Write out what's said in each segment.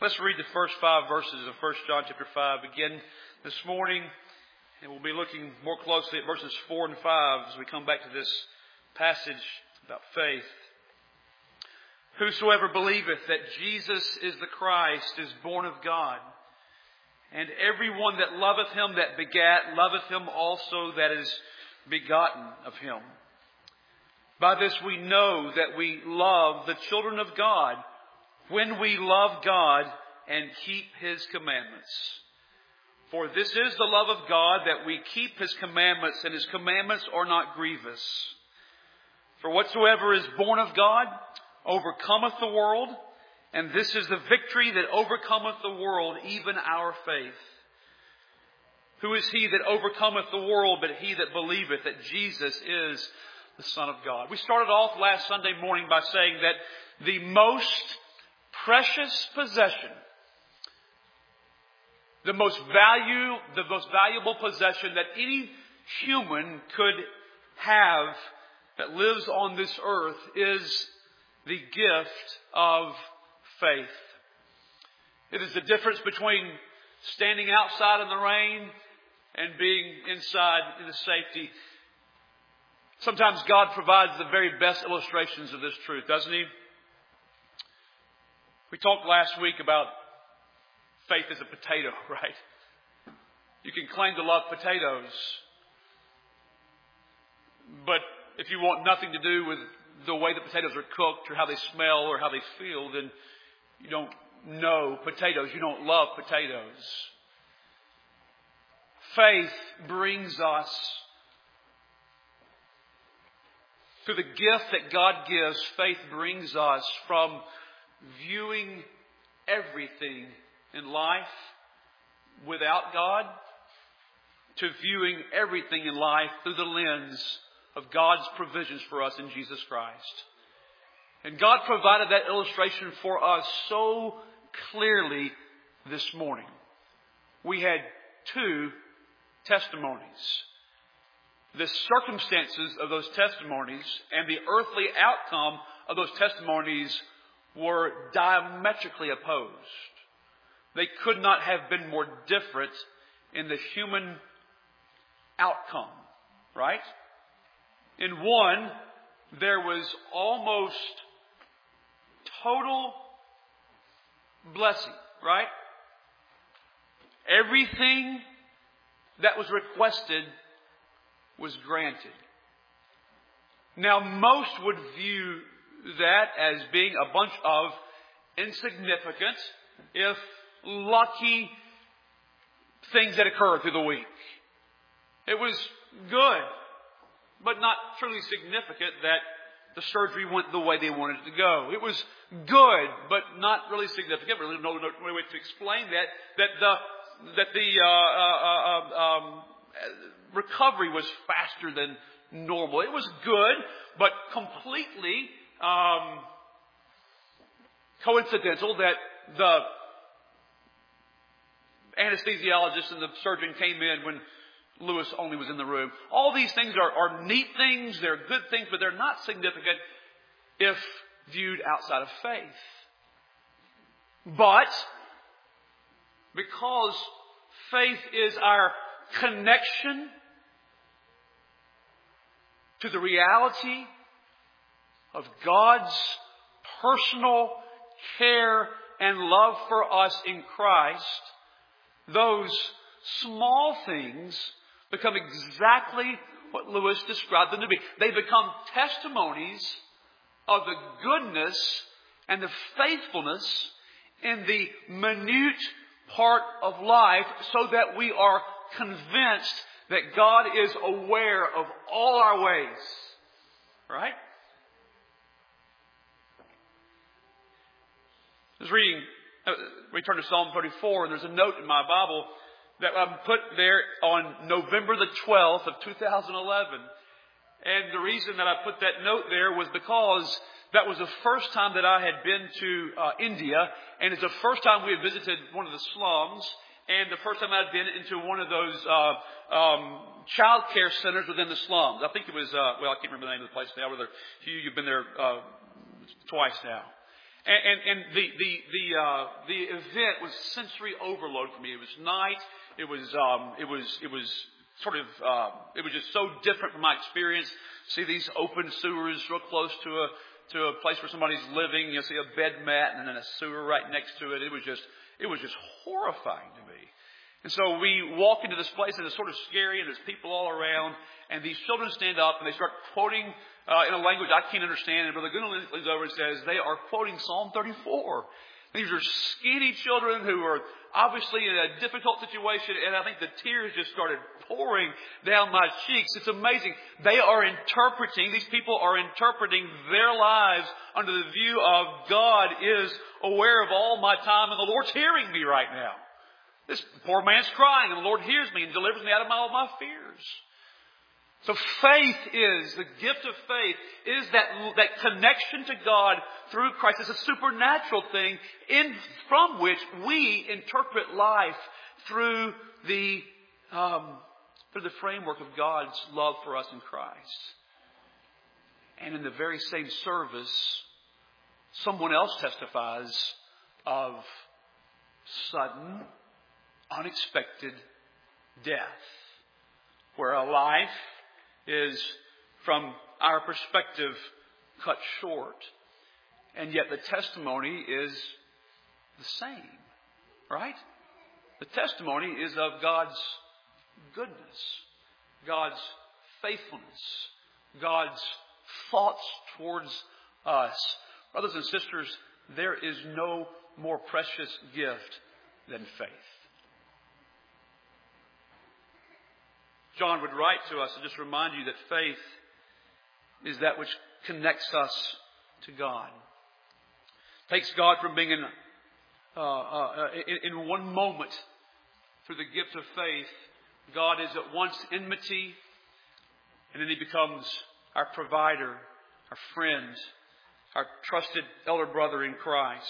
Let's read the first 5 verses of 1 John chapter 5 again this morning. And we'll be looking more closely at verses 4 and 5 as we come back to this passage about faith. Whosoever believeth that Jesus is the Christ is born of God. And everyone that loveth him that begat, loveth him also that is begotten of him. By this we know that we love the children of God, when we love God and keep His commandments. For this is the love of God, that we keep His commandments, and His commandments are not grievous. For whatsoever is born of God overcometh the world, and this is the victory that overcometh the world, even our faith. Who is he that overcometh the world but he that believeth that Jesus is the Son of God? We started off last Sunday morning by saying that the most precious possession, the most valuable possession that any human could have that lives on this earth is the gift of faith. It is the difference between standing outside in the rain and being inside in the safety. Sometimes God provides the very best illustrations of this truth, doesn't He? We talked last week about faith as a potato, right? You can claim to love potatoes, but if you want nothing to do with the way the potatoes are cooked or how they smell or how they feel, then you don't know potatoes. You don't love potatoes. Faith brings us, through the gift that God gives, faith brings us from viewing everything in life without God to viewing everything in life through the lens of God's provisions for us in Jesus Christ. And God provided that illustration for us so clearly this morning. We had 2 testimonies. The circumstances of those testimonies and the earthly outcome of those testimonies were diametrically opposed. They could not have been more different in the human outcome, right? In one, there was almost total blessing, right? Everything that was requested was granted. Now, most would view that as being a bunch of insignificant, if lucky, things that occurred through the week. It was good, but not truly significant that the surgery went the way they wanted it to go. It was good, but not really significant. Really no way to explain that the recovery was faster than normal. It was good, but completely coincidental that the anesthesiologist and the surgeon came in when Lewis only was in the room. All these things are neat things, they're good things, but they're not significant if viewed outside of faith. But because faith is our connection to the reality of God's personal care and love for us in Christ, those small things become exactly what Lewis described them to be. They become testimonies of the goodness and the faithfulness in the minute part of life, so that we are convinced that God is aware of all our ways. Right? I was reading, we turn to Psalm 34, and there's a note in my Bible that I put there on November the 12th of 2011. And the reason that I put that note there was because that was the first time that I had been to India, and it's the first time we had visited one of the slums, and the first time I'd been into one of those child care centers within the slums. I think it was, I can't remember the name of the place now. Hugh, you've been there twice now. And the event was sensory overload for me. It was night. It was just so different from my experience. See these open sewers real close to a place where somebody's living. You see a bed mat and then a sewer right next to it. It was just horrifying to me. And so we walk into this place and it's sort of scary and there's people all around and these children stand up and they start quoting in a language I can't understand. And Brother Goodall leans over and says they are quoting Psalm 34. These are skinny children who are obviously in a difficult situation, and I think the tears just started pouring down my cheeks. It's amazing. These people are interpreting their lives under the view of God is aware of all my time and the Lord's hearing me right now. This poor man's crying and the Lord hears me and delivers me out of all my fears. So the gift of faith is that connection to God through Christ. It's a supernatural thing from which we interpret life through the framework of God's love for us in Christ. And in the very same service, someone else testifies of sudden, unexpected death, where a life is, from our perspective, cut short. And yet the testimony is the same. Right? The testimony is of God's goodness, God's faithfulness, God's thoughts towards us. Brothers and sisters, there is no more precious gift than faith. John would write to us to just remind you that faith is that which connects us to God. Takes God from being in one moment through the gift of faith. God is at once enmity, and then He becomes our provider, our friend, our trusted elder brother in Christ.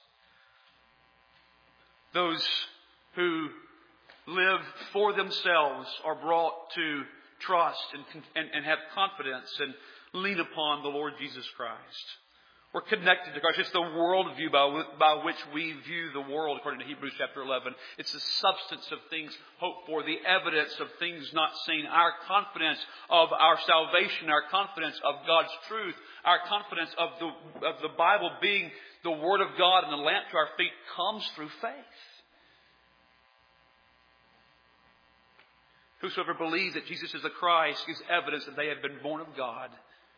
Those who live for themselves are brought to trust and have confidence and lean upon the Lord Jesus Christ. We're connected to Christ. It's the worldview by which we view the world, according to Hebrews chapter 11. It's the substance of things hoped for, the evidence of things not seen. Our confidence of our salvation, our confidence of God's truth, our confidence of the Bible being the Word of God and the lamp to our feet comes through faith. Whosoever believes that Jesus is the Christ gives evidence that they have been born of God.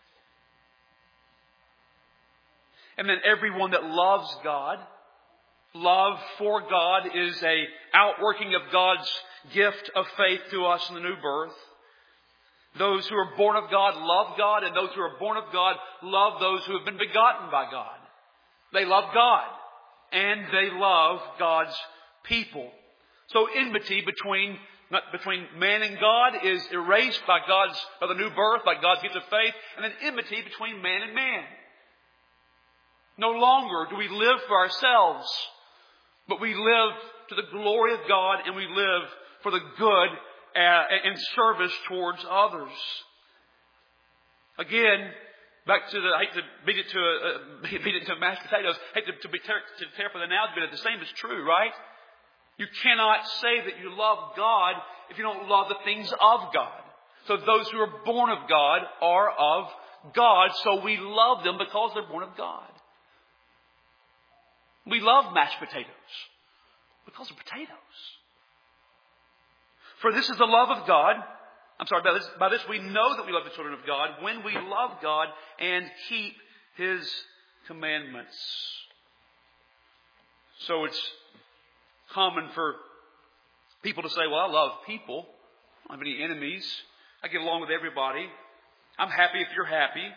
And then everyone that loves God, love for God is a outworking of God's gift of faith to us in the new birth. Those who are born of God love God, and those who are born of God love those who have been begotten by God. They love God, and they love God's people. So enmity between man and God is erased by the new birth, by God's gift of faith, and then enmity between man and man. No longer do we live for ourselves, but we live to the glory of God, and we live for the good and service towards others. Again, back to I hate to beat it to mashed potatoes. I hate to tear for the analogy, but the same is true, right? You cannot say that you love God if you don't love the things of God. So those who are born of God are of God, so we love them because they're born of God. We love mashed potatoes because of potatoes. For this is the love of God. By this we know that we love the children of God when we love God and keep His commandments. So it's common for people to say, well, I love people. I don't have any enemies. I get along with everybody. I'm happy if you're happy.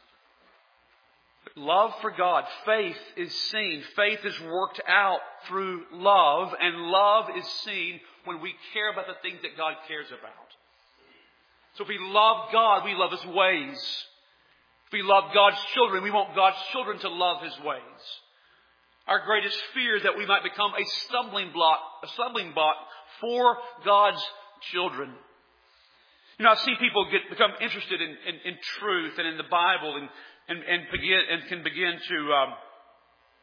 Love for God, faith is seen. Faith is worked out through love, and love is seen when we care about the things that God cares about. So if we love God, we love His ways. If we love God's children, we want God's children to love His ways. Our greatest fear is that we might become a stumbling block for God's children. You know, I've seen people become interested in truth and in the Bible and can begin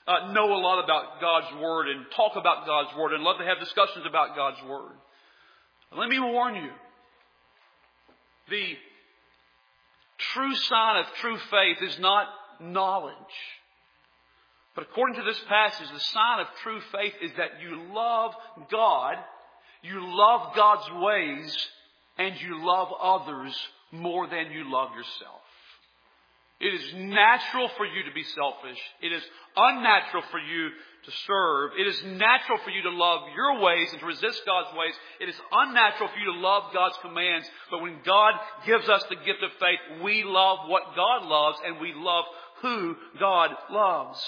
know a lot about God's Word and talk about God's Word and love to have discussions about God's Word. Let me warn you. The true sign of true faith is not knowledge. But according to this passage, the sign of true faith is that you love God, you love God's ways, and you love others more than you love yourself. It is natural for you to be selfish. It is unnatural for you to serve. It is natural for you to love your ways and to resist God's ways. It is unnatural for you to love God's commands. But when God gives us the gift of faith, we love what God loves and we love who God loves.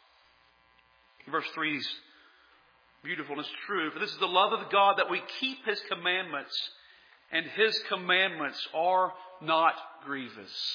Verse 3 is beautiful and it's true. For this is the love of God, that we keep His commandments, and His commandments are not grievous.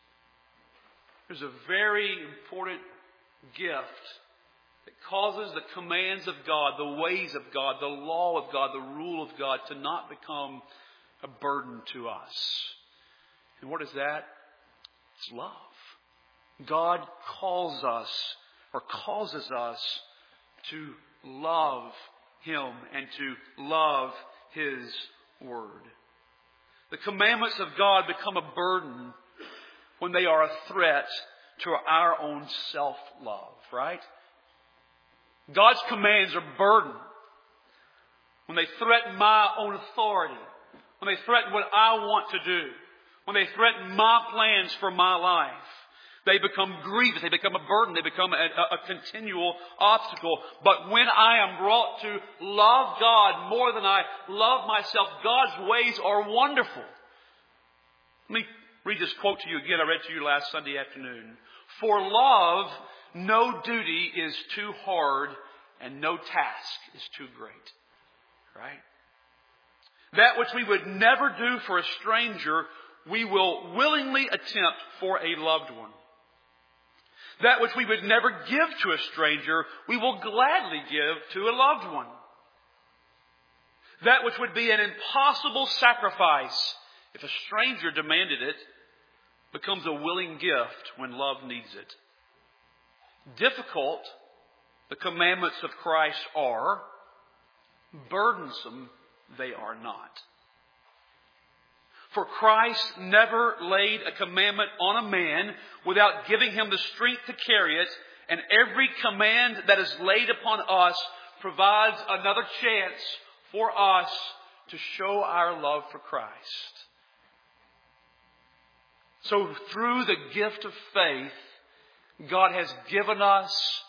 There's a very important gift that causes the commands of God, the ways of God, the law of God, the rule of God to not become a burden to us. And what is that? It's love. God calls us or causes us to love Him and to love His Word. The commandments of God become a burden when they are a threat to our own self-love, right? God's commands are burden when they threaten my own authority, when they threaten what I want to do, when they threaten my plans for my life. They become grievous. They become a burden. They become a continual obstacle. But when I am brought to love God more than I love myself, God's ways are wonderful. Let me read this quote to you again. I read to you last Sunday afternoon. For love, no duty is too hard and no task is too great. Right? That which we would never do for a stranger, we will willingly attempt for a loved one. That which we would never give to a stranger, we will gladly give to a loved one. That which would be an impossible sacrifice if a stranger demanded it, becomes a willing gift when love needs it. Difficult, the commandments of Christ are. Burdensome, they are not. For Christ never laid a commandment on a man without giving him the strength to carry it, and every command that is laid upon us provides another chance for us to show our love for Christ. So through the gift of faith, God has given us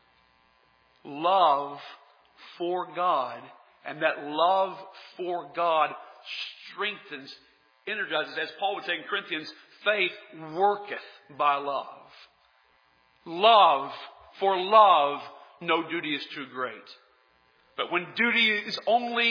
love for God, and that love for God strengthens, energizes, as Paul would say in Corinthians, faith worketh by love. Love, for love, no duty is too great. But when duty is only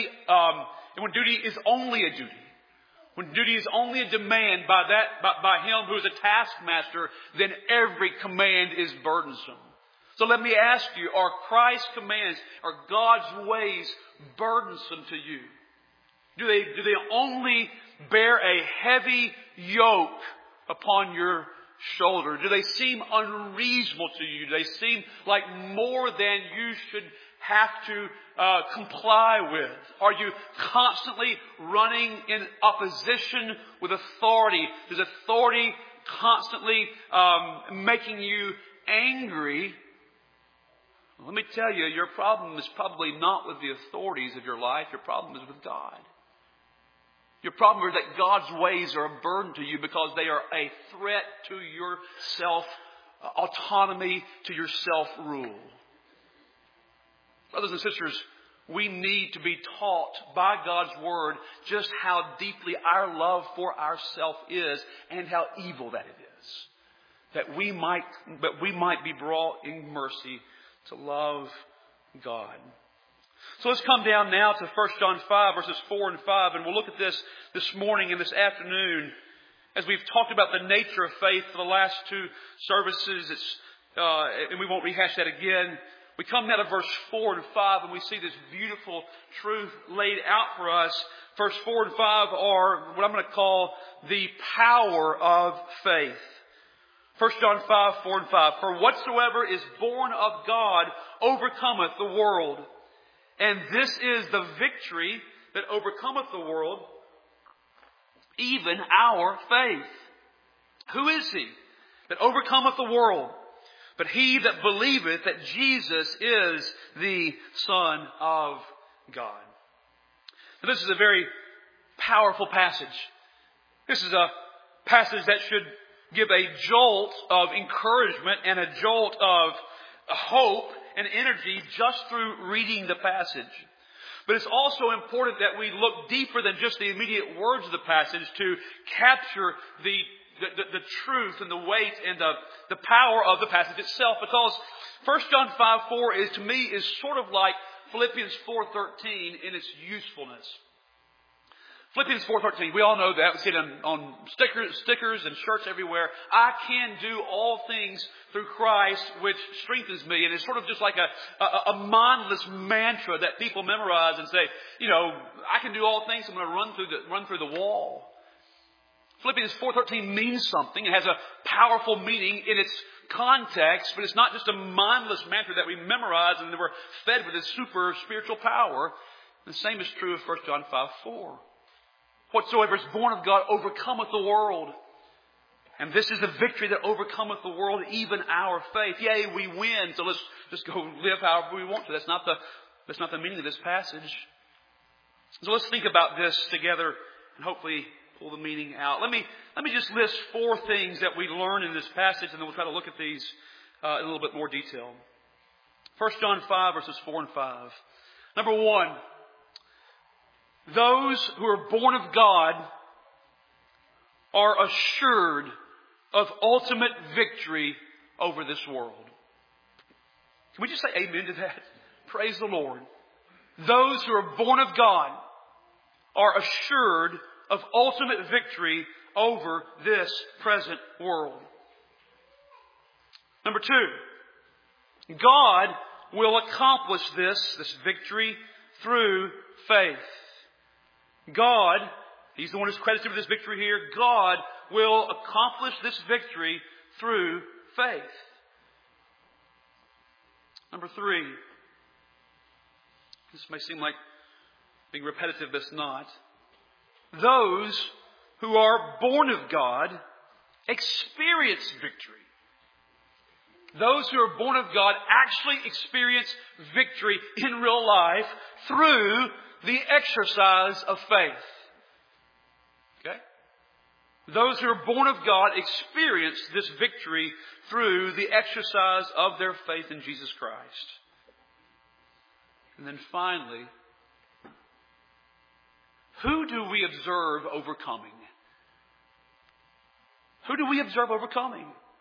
a duty, when duty is only a demand by him who is a taskmaster, then every command is burdensome. So let me ask you, are Christ's commands, are God's ways burdensome to you? Do they only bear a heavy yoke upon your shoulder? Do they seem unreasonable to you? Do they seem like more than you should have to comply with? Are you constantly running in opposition with authority? Is authority constantly making you angry? Let me tell you, your problem is probably not with the authorities of your life. Your problem is with God. Your problem is that God's ways are a burden to you because they are a threat to your self-autonomy, to your self-rule. Brothers and sisters, we need to be taught by God's Word just how deeply our love for ourselves is and how evil that it is. That we might be brought in mercy to love God. So let's come down now to 1 John 5, verses 4 and 5, and we'll look at this morning and this afternoon. As we've talked about the nature of faith for the last two services, and we won't rehash that again. We come now to verse 4 and 5, and we see this beautiful truth laid out for us. Verse 4 and 5 are what I'm going to call the power of faith. 1 John 5, 4 and 5. For whatsoever is born of God overcometh the world. And this is the victory that overcometh the world, even our faith. Who is he that overcometh the world? But he that believeth that Jesus is the Son of God. Now, this is a very powerful passage. This is a passage that should give a jolt of encouragement and a jolt of hope and energy just through reading the passage. But it's also important that we look deeper than just the immediate words of the passage to capture the truth and the weight and the power of the passage itself. Because 1 John 5:4 is, to me, is sort of like Philippians 4:13 in its usefulness. Philippians 4:13, we all know that. We see it on stickers and shirts everywhere. I can do all things through Christ, which strengthens me. And it's sort of just like a mindless mantra that people memorize and say, I can do all things. I'm going to run through the wall. Philippians 4:13 means something. It has a powerful meaning in its context, but it's not just a mindless mantra that we memorize and then we're fed with this super spiritual power. The same is true of 1 John 5:4. Whatsoever is born of God overcometh the world. And this is the victory that overcometh the world, even our faith. Yea, we win, so let's just go live however we want to. That's not the meaning of this passage. So let's think about this together and hopefully pull the meaning out. Let me just list 4 things that we learn in this passage, and then we'll try to look at these in a little bit more detail. 1 John 5, verses 4 and 5. Number 1, those who are born of God are assured of ultimate victory over this world. Can we just say amen to that? Praise the Lord. Those who are born of God are assured of ultimate victory over this present world. Number 2, God will accomplish this victory through faith. God, He's the one who's credited with this victory here. God will accomplish this victory through faith. Number 3, this may seem like being repetitive, but it's not. Those who are born of God experience victory. Those who are born of God actually experience victory in real life through the exercise of faith. Okay? Those who are born of God experience this victory through the exercise of their faith in Jesus Christ. And then finally, who do we observe overcoming? Who do we observe overcoming?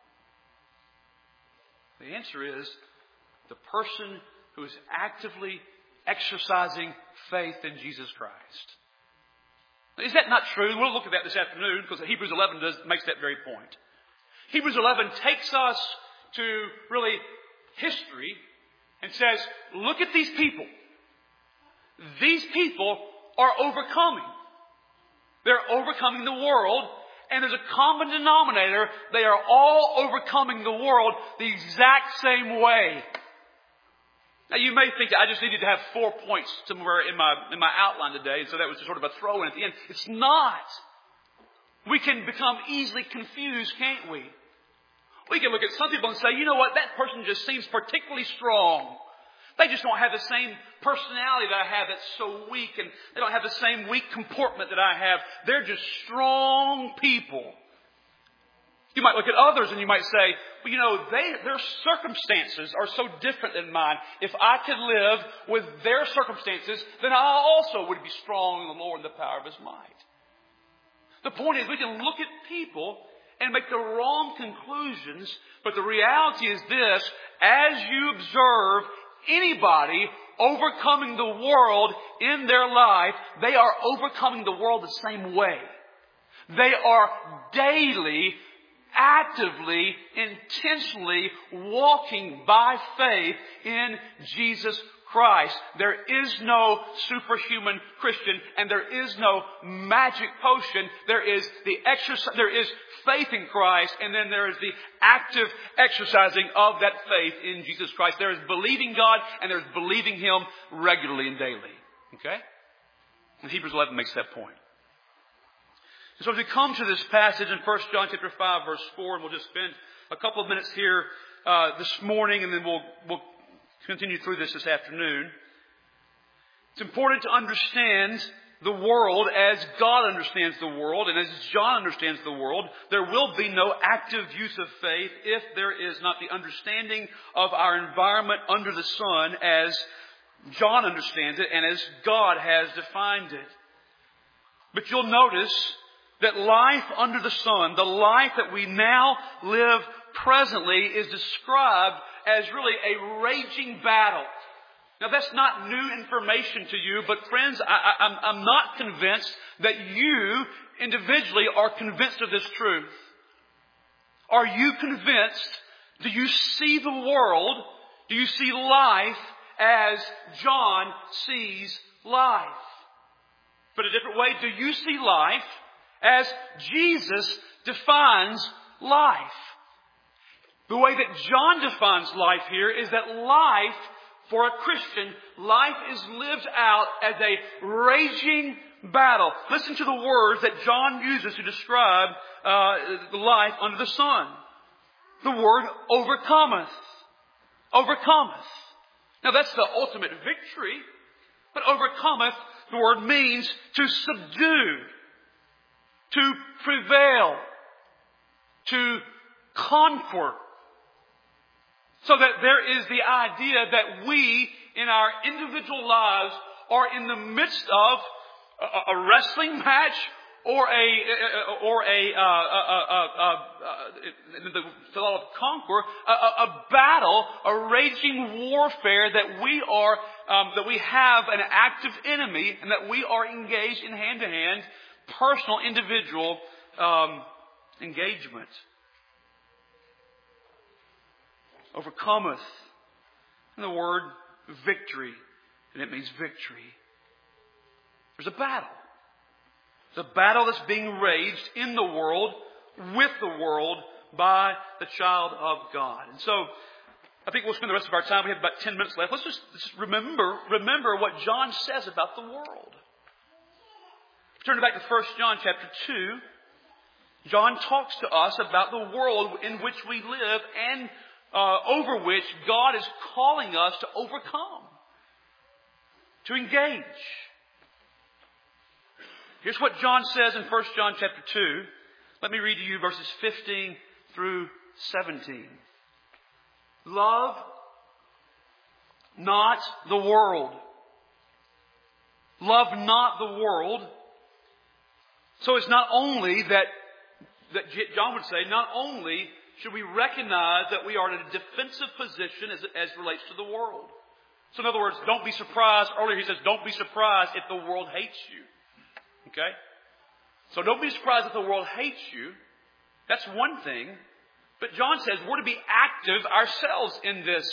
The answer is the person who is actively exercising faith in Jesus Christ. Is that not true? We'll look at that this afternoon because Hebrews 11 makes that very point. Hebrews 11 takes us to really history and says, look at these people. These people are overcoming. They're overcoming the world, and there's a common denominator. They are all overcoming the world the exact same way. Now you may think I just needed to have 4 points somewhere in my outline today, so that was just sort of a throw in at the end. It's not. We can become easily confused, can't we? We can look at some people and say, you know what, that person just seems particularly strong. They just don't have the same personality that I have that's so weak, and they don't have the same weak comportment that I have. They're just strong people. You might look at others and you might say, well, you know, their circumstances are so different than mine. If I could live with their circumstances, then I also would be strong in the Lord and the power of His might. The point is, we can look at people and make the wrong conclusions, but the reality is this: as you observe anybody overcoming the world in their life, they are overcoming the world the same way. They are daily, actively, intentionally walking by faith in Jesus Christ. There is no superhuman Christian, and there is no magic potion. There is faith in Christ, and then there is the active exercising of that faith in Jesus Christ. There is believing God, and there is believing Him regularly and daily. Okay? And Hebrews 11 makes that point. So as we come to this passage in 1 John chapter 5, verse 4, and we'll just spend a couple of minutes here this morning, and then we'll continue through this afternoon. It's important to understand the world as God understands the world, and as John understands the world. There will be no active use of faith if there is not the understanding of our environment under the sun as John understands it and as God has defined it. But you'll notice that life under the sun, the life that we now live presently, is described as really a raging battle. Now that's not new information to you, but friends, I'm not convinced that you individually are convinced of this truth. Are you convinced? Do you see the world? Do you see life as John sees life? But a different way, do you see life as Jesus defines life? The way that John defines life here is that life, for a Christian, life is lived out as a raging battle. Listen to the words that John uses to describe life under the sun. The word overcometh. Overcometh. Now that's the ultimate victory. But overcometh, the word means to subdue, to prevail, to conquer. So that there is the idea that we, in our individual lives, are in the midst of a wrestling match or the thought of conquer, a battle, a raging warfare that we have an active enemy, and that we are engaged in hand-to-hand, personal, individual engagement. Overcometh. And the word victory. And it means victory. There's a battle. It's a battle that's being waged in the world, with the world, by the child of God. And so, I think we'll spend the rest of our time. We have about 10 minutes left. Let's just remember what John says about the world. Turn back to 1 John chapter 2. John talks to us about the world in which we live and over which God is calling us to overcome, to engage. Here's what John says in 1 John chapter 2. Let me read to you verses 15 through 17. Love not the world. Love not the world. So it's not only that John would say, not only should we recognize that we are in a defensive position as relates to the world. So in other words, don't be surprised. Earlier he says, don't be surprised if the world hates you. Okay? So don't be surprised if the world hates you. That's one thing. But John says we're to be active ourselves in this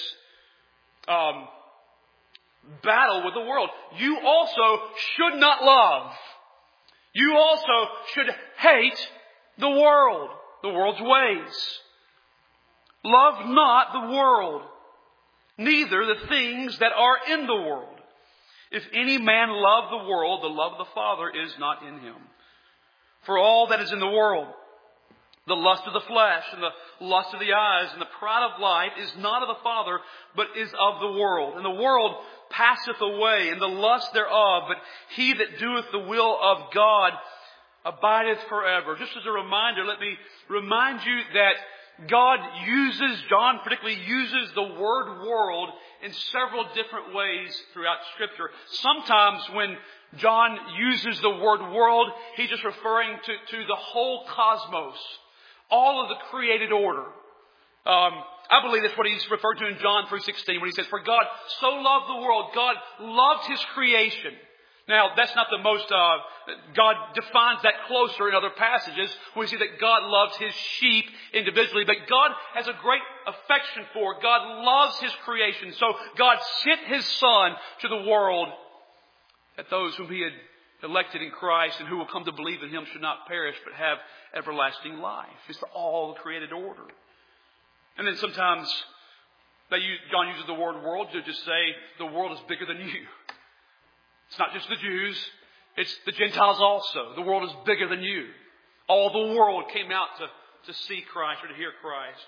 battle with the world. You also should not love. You also should hate the world's ways. Love not the world, neither the things that are in the world. If any man love the world, the love of the Father is not in him. For all that is in the world, the lust of the flesh and the lust of the eyes and the pride of life is not of the Father, but is of the world. And the world passeth away, and the lust thereof, but he that doeth the will of God abideth forever. Just as a reminder, let me remind you that John particularly uses the word world in several different ways throughout Scripture. Sometimes when John uses the word world, he's just referring to the whole cosmos, all of the created order. I believe that's what he's referred to in John 3:16 when he says, for God so loved the world, God loved His creation. Now, that's not the most God defines that closer in other passages. We see that God loves His sheep individually, but God has a great affection for. God loves His creation. So God sent His Son to the world that those whom He had elected in Christ and who will come to believe in Him should not perish but have everlasting life. It's all the created order. And then sometimes John uses the word world to just say the world is bigger than you. It's not just the Jews. It's the Gentiles also. The world is bigger than you. All the world came out to see Christ or to hear Christ.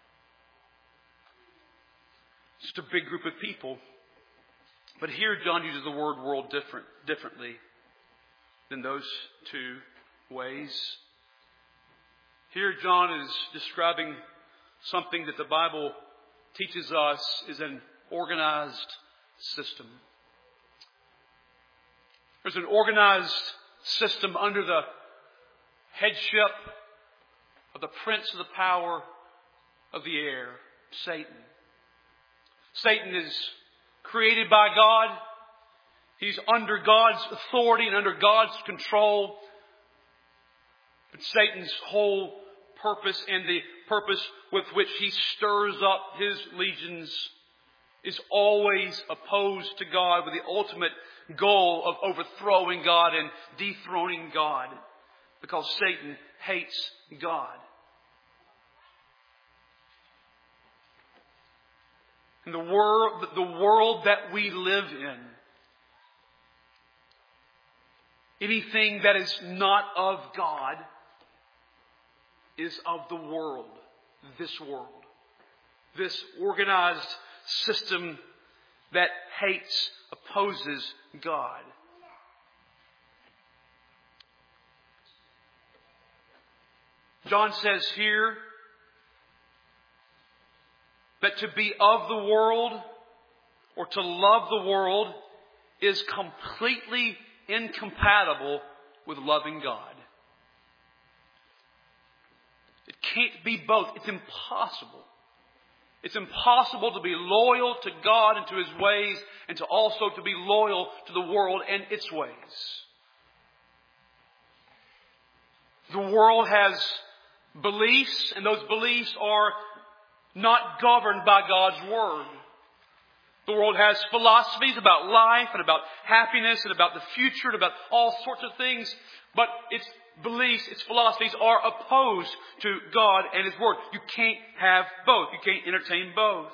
It's just a big group of people. But here John uses the word world differently than those two ways. Here John is describing something that the Bible teaches us is an organized system. There's an organized system under the headship of the prince of the power of the air, Satan. Satan is created by God. He's under God's authority and under God's control. But Satan's whole purpose and the purpose with which he stirs up his legions is always opposed to God, with the ultimate goal of overthrowing God and dethroning God, because Satan hates God. And the world that we live in, anything that is not of God is of the world, this organized system that hates, opposes God. John says here that to be of the world or to love the world is completely incompatible with loving God. It can't be both. It's impossible. It's impossible to be loyal to God and to His ways and to also to be loyal to the world and its ways. The world has beliefs, and those beliefs are not governed by God's Word. The world has philosophies about life and about happiness and about the future and about all sorts of things, but its beliefs, its philosophies are opposed to God and His Word. You can't have both. You can't entertain both.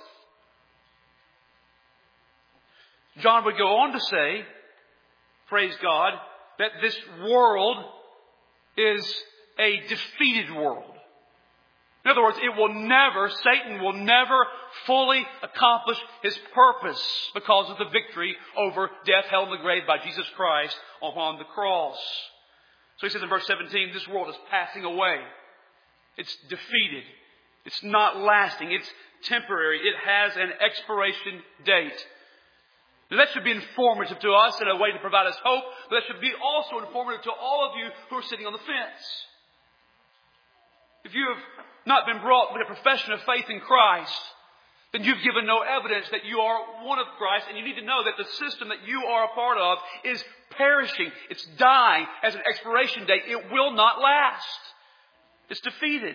John would go on to say, praise God, that this world is a defeated world. In other words, Satan will never fully accomplish his purpose because of the victory over death, hell, and the grave by Jesus Christ upon the cross. So he says in verse 17, this world is passing away. It's defeated. It's not lasting. It's temporary. It has an expiration date. Now that should be informative to us in a way to provide us hope, but that should be also informative to all of you who are sitting on the fence. If you have not been brought with a profession of faith in Christ, then you've given no evidence that you are one of Christ, and you need to know that the system that you are a part of is perishing. It's dying, has an expiration date. It will not last. It's defeated.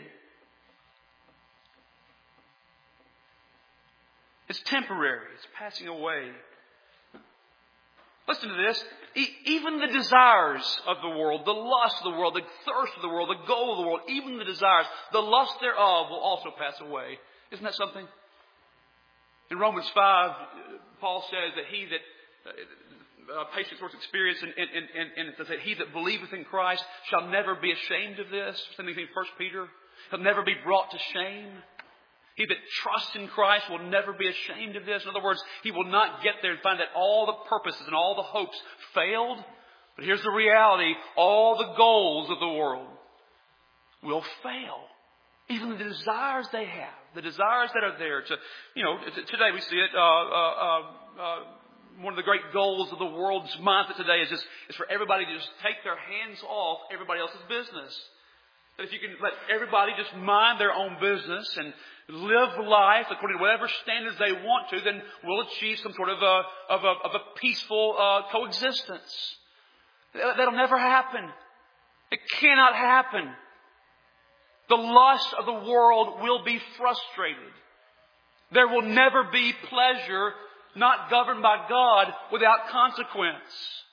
It's temporary. It's passing away. Listen to this. Even the desires of the world, the lust of the world, the thirst of the world, the goal of the world, even the desires, the lust thereof will also pass away. Isn't that something? In Romans 5, Paul says that he that patience works experience, and it says that he that believeth in Christ shall never be ashamed of this. Same thing in 1 Peter. He'll never be brought to shame. He that trusts in Christ will never be ashamed of this. In other words, he will not get there and find that all the purposes and all the hopes failed. But here's the reality. All the goals of the world will fail. Even the desires they have. The desires that are there. Today we see it. One of the great goals of the world's mindset today is for everybody to just take their hands off everybody else's business. That if you can let everybody just mind their own business and live life according to whatever standards they want to, then we'll achieve some sort of a peaceful coexistence. That'll never happen. It cannot happen. The lust of the world will be frustrated. There will never be pleasure not governed by God without consequence.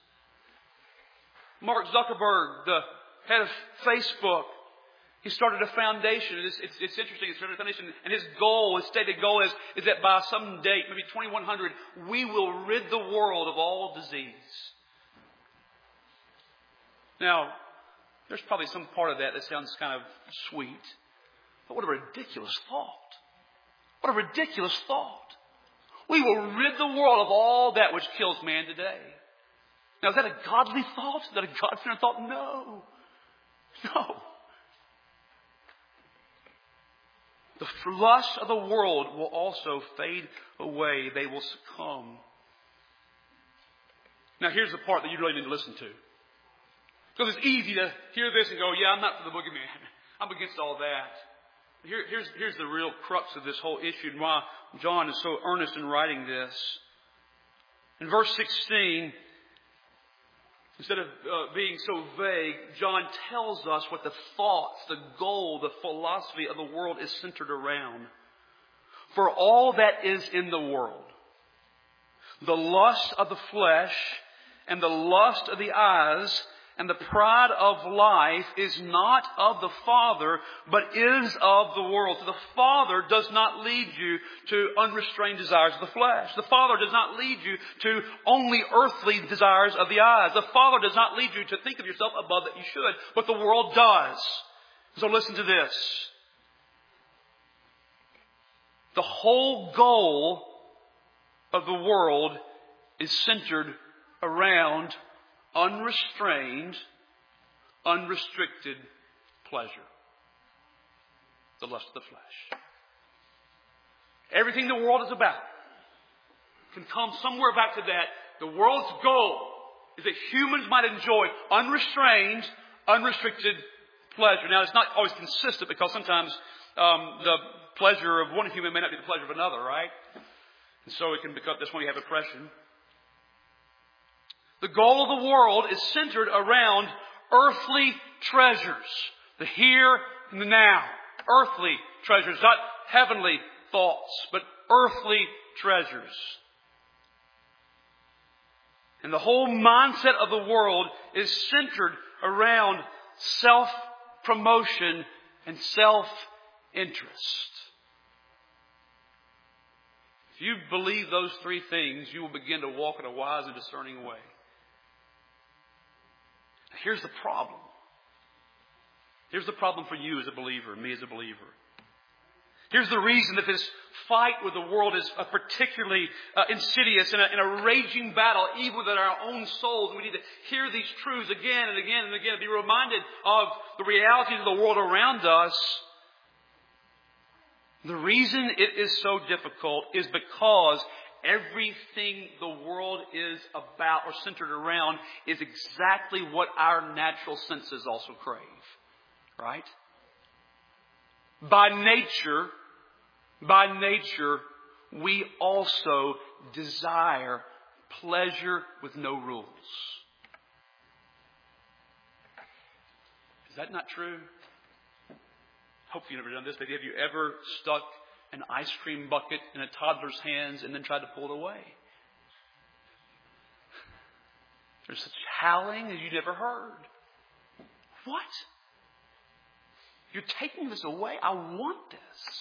Mark Zuckerberg, the head of Facebook, he started a foundation. It's interesting. He started a foundation, and his stated goal is that by some date, maybe 2100, we will rid the world of all disease. Now, there's probably some part of that sounds kind of sweet. But what a ridiculous thought. What a ridiculous thought. We will rid the world of all that which kills man today. Now, is that a godly thought? Is that a God-fearing thought? No. No. The lust of the world will also fade away. They will succumb. Now, here's the part that you really need to listen to. Because it's easy to hear this and go, yeah, I'm not for the boogeyman. I'm against all that. Here's the real crux of this whole issue and why John is so earnest in writing this. In verse 16, instead of being so vague, John tells us what the thoughts, the goal, the philosophy of the world is centered around. For all that is in the world, the lust of the flesh and the lust of the eyes and the pride of life is not of the Father, but is of the world. So the Father does not lead you to unrestrained desires of the flesh. The Father does not lead you to only earthly desires of the eyes. The Father does not lead you to think of yourself above that you should, but the world does. So listen to this. The whole goal of the world is centered around unrestrained, unrestricted pleasure. The lust of the flesh. Everything the world is about can come somewhere back to that. The world's goal is that humans might enjoy unrestrained, unrestricted pleasure. Now, it's not always consistent because sometimes the pleasure of one human may not be the pleasure of another, right? And so it can become, that's when you have oppression. The goal of the world is centered around earthly treasures. The here and the now. Earthly treasures. Not heavenly thoughts, but earthly treasures. And the whole mindset of the world is centered around self-promotion and self-interest. If you believe those three things, you will begin to walk in a wise and discerning way. Here's the problem. Here's the problem for you as a believer, me as a believer. Here's the reason that this fight with the world is particularly insidious and a raging battle, even within our own souls. We need to hear these truths again and again and again and be reminded of the realities of the world around us. The reason it is so difficult is because everything the world is about or centered around is exactly what our natural senses also crave. Right? By nature, we also desire pleasure with no rules. Is that not true? Hopefully you've never done this, but have you ever stuck an ice cream bucket in a toddler's hands and then tried to pull it away? There's such howling as you never heard. What? You're taking this away? I want this.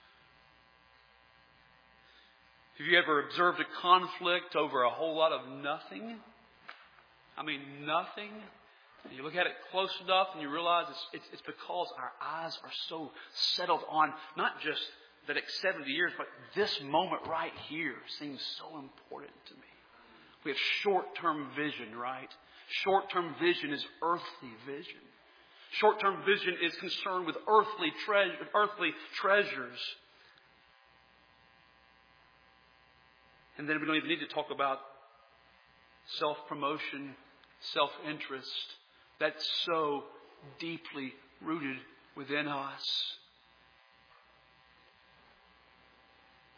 Have you ever observed a conflict over a whole lot of nothing? I mean, nothing. And you look at it close enough and you realize it's because our eyes are so settled on not just the next 70 years, but this moment right here seems so important to me. We have short-term vision, right? Short-term vision is earthly vision. Short-term vision is concerned with earthly treasures. And then we don't even need to talk about self-promotion, self-interest. That's so deeply rooted within us.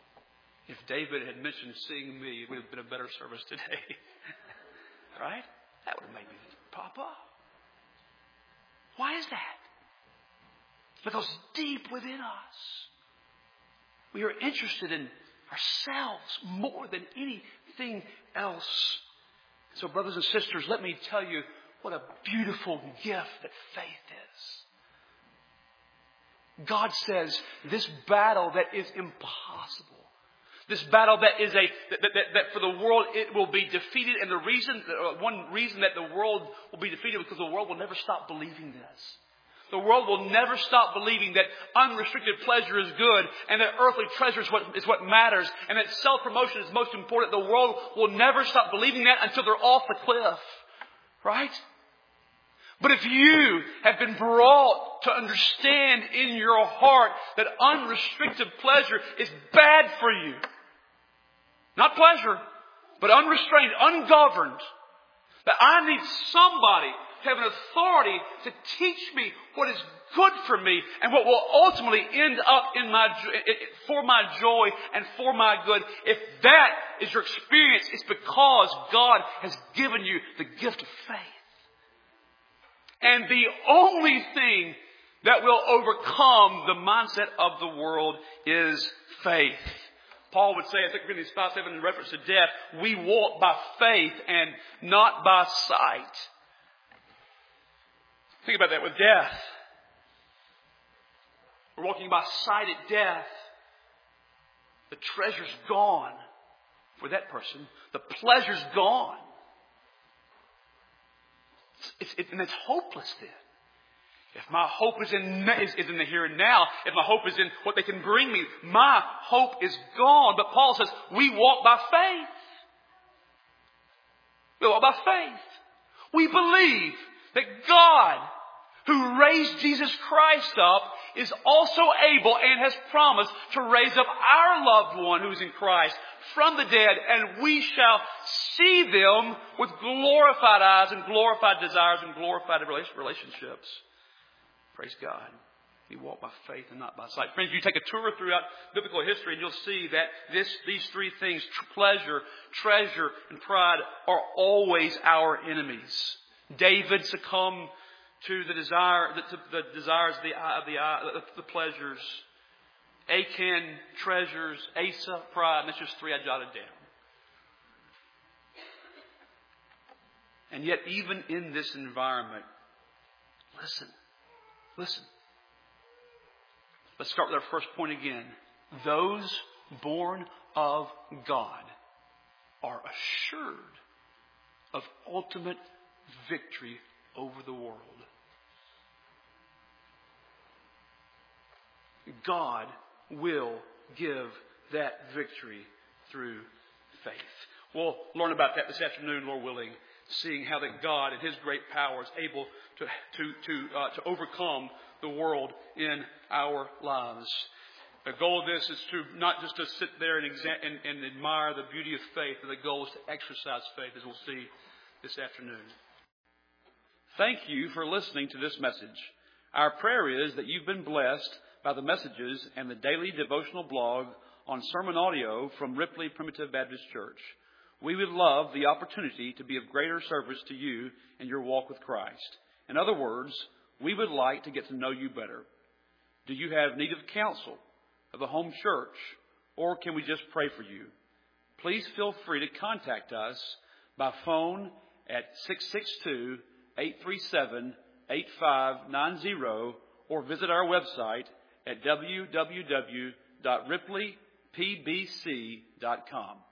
If David had mentioned seeing me, it would have been a better service today. Right? That would have made me pop up. Why is that? Because deep within us, we are interested in ourselves more than anything else. So, brothers and sisters, let me tell you what a beautiful gift that faith is. God says this battle that is impossible, this battle that is that for the world it will be defeated, and one reason that the world will be defeated is because the world will never stop believing this. The world will never stop believing that unrestricted pleasure is good and that earthly treasure is what matters and that self-promotion is most important. The world will never stop believing that until they're off the cliff. Right? But if you have been brought to understand in your heart that unrestricted pleasure is bad for you, not pleasure, but unrestrained, ungoverned, that I need somebody to have an authority to teach me what is good for me and what will ultimately end up for my joy and for my good. If that is your experience, it's because God has given you the gift of faith. And the only thing that will overcome the mindset of the world is faith. Paul would say, I think Corinthians 5:7 in reference to death, we walk by faith and not by sight. Think about that with death. We're walking by sight at death. The treasure's gone for that person. The pleasure's gone. And it's hopeless then. If my hope is in the here and now, if my hope is in what they can bring me, my hope is gone. But Paul says, we walk by faith. We walk by faith. We believe that God, who raised Jesus Christ up, is also able and has promised to raise up our loved one who is in Christ from the dead, and we shall see them with glorified eyes and glorified desires and glorified relationships. Praise God. We walk by faith and not by sight. Friends, you take a tour throughout biblical history and you'll see that these three things, pleasure, treasure, and pride, are always our enemies. David succumbed to the desires of the pleasures. Achan, treasures. Asa, pride. And that's just three I jotted down. And yet, even in this environment, listen. Let's start with our first point again. Those born of God are assured of ultimate victory over the world. God will give that victory through faith. We'll learn about that this afternoon, Lord willing, seeing how that God in His great power is able to overcome the world in our lives. The goal of this is to not just to sit there and admire the beauty of faith, but the goal is to exercise faith, as we'll see this afternoon. Thank you for listening to this message. Our prayer is that you've been blessed by the messages and the daily devotional blog on sermon audio from Ripley Primitive Baptist Church. We would love the opportunity to be of greater service to you in your walk with Christ. In other words, we would like to get to know you better. Do you have need of counsel, of a home church, or can we just pray for you? Please feel free to contact us by phone at 662-837-8590 or visit our website at www.ripleypbc.com.